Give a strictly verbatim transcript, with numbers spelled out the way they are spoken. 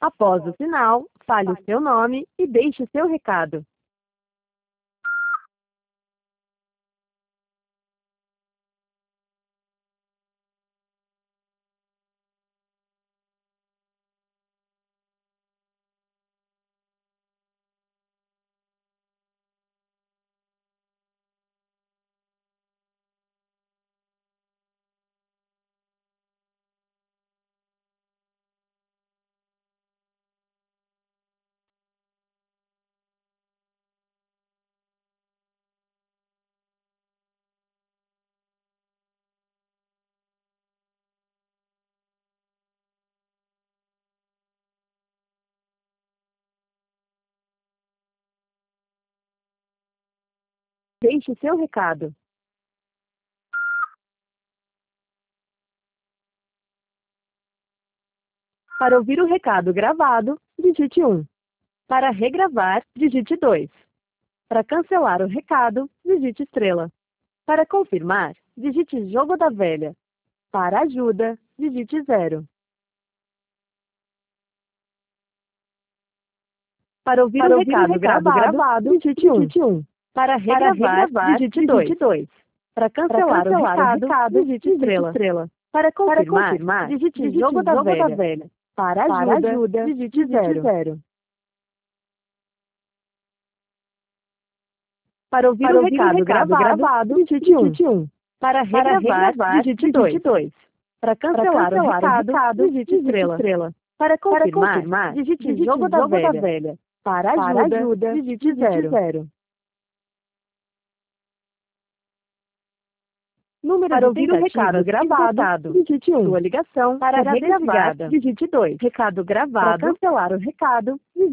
Após o sinal, fale o seu nome e deixe o seu recado. Deixe o seu recado. Para ouvir o recado gravado, digite um. Para regravar, digite dois. Para cancelar o recado, digite estrela. Para confirmar, digite jogo da velha. Para ajuda, digite zero. Para ouvir Para o ouvir o recado, recado gravado, gravado, digite um. digite um. Para Para regravar, regravar, digite dois. digite dois. Para Para cancelar, cancelar o o recado, recado, digite digite estrela. estrela. Para Para confirmar, confirmar, digite, digite jogo, da, jogo velha. da velha. Para ajuda, Para ajuda, digite, digite zero. zero. Para ouvir, Para o, ouvir o recado recado gravado, gravado, digite um. digite um. Para Para regravar, regravar, digite digite dois. dois. Para Para cancelar, cancelar o o recado, recado, digite, digite estrela. estrela. Para Para confirmar, confirmar, digite, digite jogo, da, jogo da velha. velha. Para ajuda, Para ajuda, digite, digite zero. zero. Número Para de ouvir o recado tentativas gravado, esgotado. digite um. Sua ligação Para será regravar, desligada. digite dois. Recado Para gravado, cancelar o recado, digite